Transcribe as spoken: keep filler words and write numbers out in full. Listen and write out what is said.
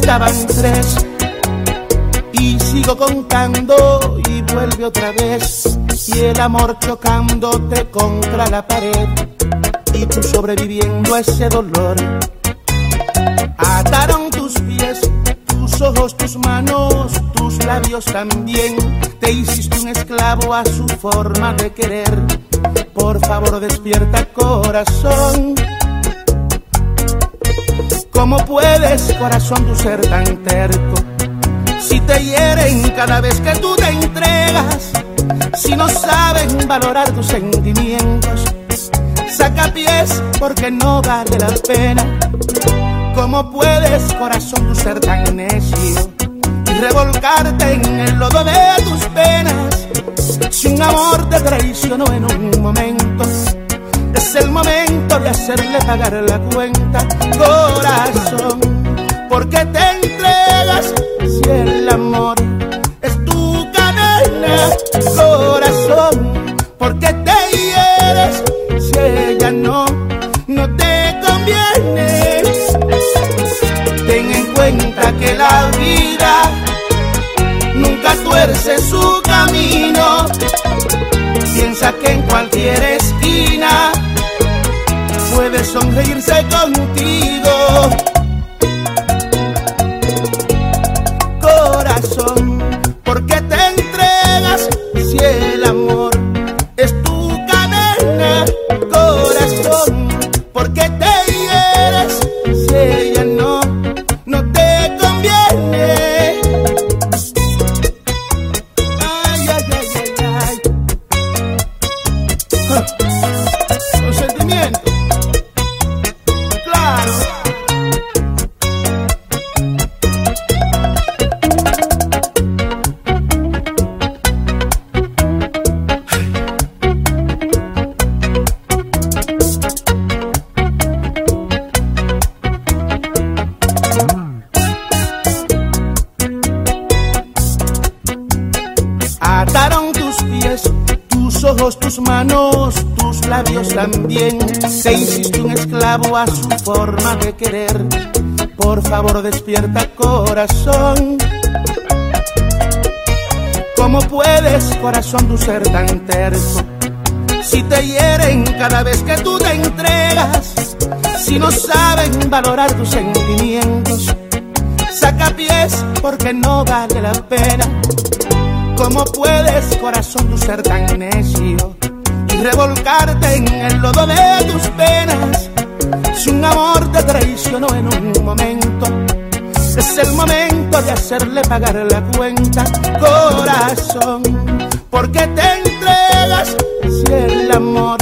Ya van tres y sigo contando y vuelve otra vez. Y el amor chocándote contra la pared y tú sobreviviendo a ese dolor. Ataron tus pies, tus ojos, tus manos, tus labios también. Te hiciste un esclavo a su forma de querer. Por favor despierta, corazón. ¿Cómo puedes, corazón, tú ser tan terco? Si te hieren cada vez que tú te entregas, si no saben valorar tus sentimientos, saca pies porque no vale la pena. ¿Cómo puedes, corazón, tú ser tan necio y revolcarte en el lodo de tus penas? Si un amor te traicionó en un momento, es el momento de hacerle pagar la cuenta. Corazón, ¿por qué te entregas si el amor es tu cadena? Corazón, ¿por qué te hieres si ella no, no te conviene? Ten en cuenta que la vida nunca tuerce su camino. Piensa que en cualquier esquina puede sonreírse contigo. Corazón, ¿por qué te entregas si el amor es tu cadena? Corazón, ¿por qué te hieres si ella no, no te conviene? Ay, ay, ay, ay, ay. Los sentimientos, claro. Ataron tus pies, tus ojos, tus manos, tus labios también. Te hiciste un esclavo a su forma de querer. Por favor despierta, corazón. ¿Cómo puedes, corazón, tú ser tan terco? Si te hieren cada vez que tú te entregas, si no saben valorar tus sentimientos, saca pies porque no vale la pena. ¿Cómo puedes, corazón, tú ser tan necio y revolcarte en el lodo de tus penas? Si un amor te traicionó en un momento, es el momento de hacerle pagar la cuenta. Corazón, ¿por qué te entregas si el amor